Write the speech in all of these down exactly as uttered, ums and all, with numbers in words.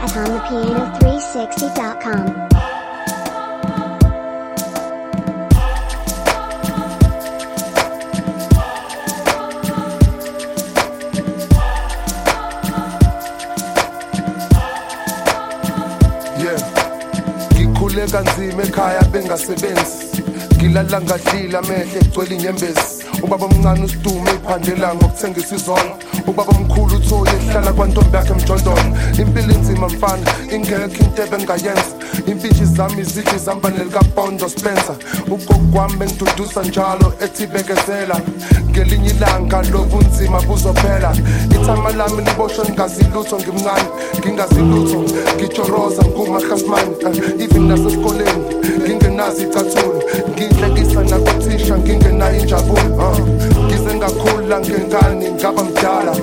at hum the piano three sixty dot com. Ngikhule kanzima ekhaya bengasebenzi, ngilala ngadlila amehlo egcwele inyembezi. Ubaba omncane usidume iphandela ngokuthengisa izono, ubaba omkhulu uthoye ehlala kwantombi yakhe emjondolo. Impilo inzima mfana, ingekho into ebengayenza, impintshi zami zithi zihamba nelikaBondo Spencer. Ugogo wami bengiduduza njalo ethi bekezela, ngelinye ilanga lobunzima buzophela. Ithama lami liboshwe ngazi lutho ngimncane, ngingazi lutho ngijoroza ngumahasmani. Even nasesikoleni ngingenazi icathulo, nginhlekisa nakuthisha ngingenayo injabulo. Ngize ngakhula ngengane ngaba mdala,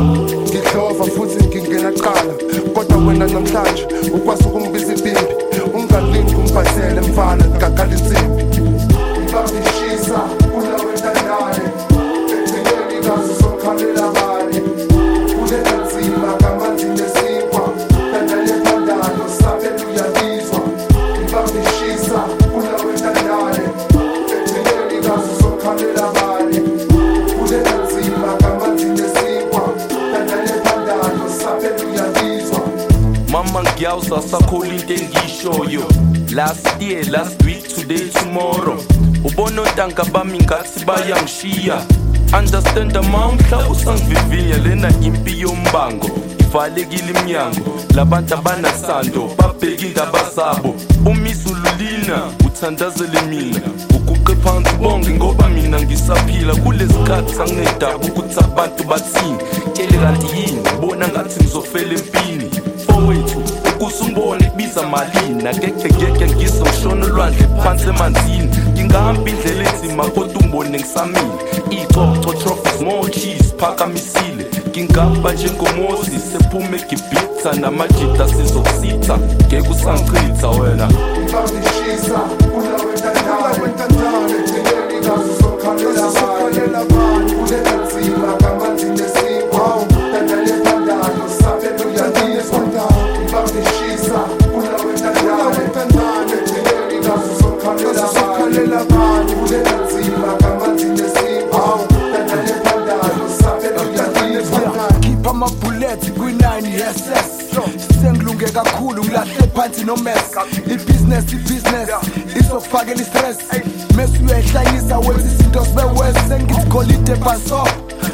ngihlova futhi ngingenaqala, kodwa wena namhlanje ukwazi ukungibiza ibimbi. Ungalingi ungiphathele mfana ngakhala insimbi. Ngibambishisa kula wentandane, egcineni kazi sokhalela bani. Kulela nzima kamanzi nesinkwa, tandale pandalo saphethu uyabizwa. Ngibambishisa kula wentandane, egcineni kazi sokhalela bani. Kulela nzima kamanzi nesinkwa, tandale pandalo saphethu uyabizwa. Mama ngiyawuza sakhula into engishoyo. Last year, last week, today, tomorrow. Ubona ontanga bami ngathi bayangishiya. Understand amount la usangivivinya lena impi yombango. Ivalekile iminyango, labantu abanasando babheka indaba zabo. Umizululina uthandazele mina, uguqe phansi bonke ngoba mina ngisaphila. Kulesikhathi sanginedaba ukuthi abantu bathini, tshele kanti yini ubona ngathi ngizofela empini. Fowethu ukusumbone kubiza malini, akekhe ngeke ngizomshona olwandle phansi emanzini. Ngingahamba indlela enzima kodwa umbone ngisamile. Icoco trophies more cheese phakamisile, ngingaba njengoMoses sephume eGibhithe namajita sizokusitha, ngeke usangichitha wena. Ngibambishisa kula wentandane, egcineni kazi sokhalela bani. Kulela nzima kamanzi nesinkwa, tandale pandalo saphethu uyabizwa. Ngibambishisa kula wentandane, egcineni kazi sokhalela bani. Kulela nzima kamanzi nesinkwa, tandale pandalo saphethu uyabizwa. Keep my bullets kwi-nine S S, sengilunge kakhulu ngilahle phansi no mess. I-business i-business izofakela i-stress, mesi uyayihlanyisa wenza izinto sibe west. Sengithi golide baso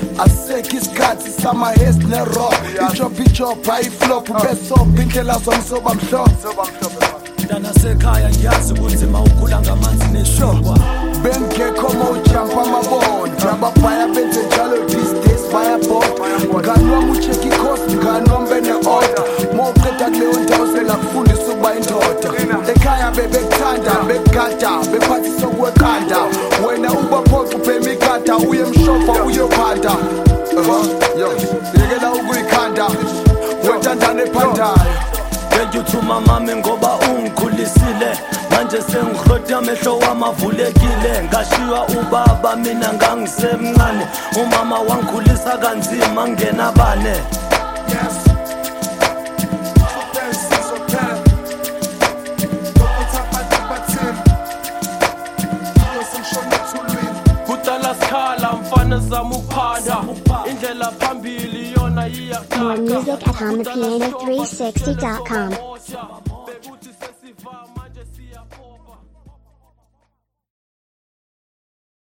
asekho isikhathi sama-hes ne-rock. Ijob ijob ayiflop ubesop indlela zomsoba mhlophe. Mntanasekhaya ngiyazi ubunzima ukhula ngamanzi neshokwa. Bengekho mawujampa amabonde, ababhaya benze njalo these days bayabonda. Mngani wami ucheck i-cost, mngani wami bene-order. Mawuqeda kuleyo ndawo selakufundisa ukuba indoda. Ekhaya bebekuthanda bekugada bephathisa okwekhanda, wena ubaphoqa ubhema ikada uye emshofa uyophanda. Yekela ukuyikhanda wentandane ephandayo. Thank you to my mama ngoba ungikhulisile, manje sengihloti amehlo wami avulekile. Ngashiwa ubaba mina ngangisemncane, umama wangikhulisa kanzima ngena bane. Kudala skhala mfana zama ukuphanda, indlela phambili yona iyaqhaqha. More music at hum the piano three sixty dot com.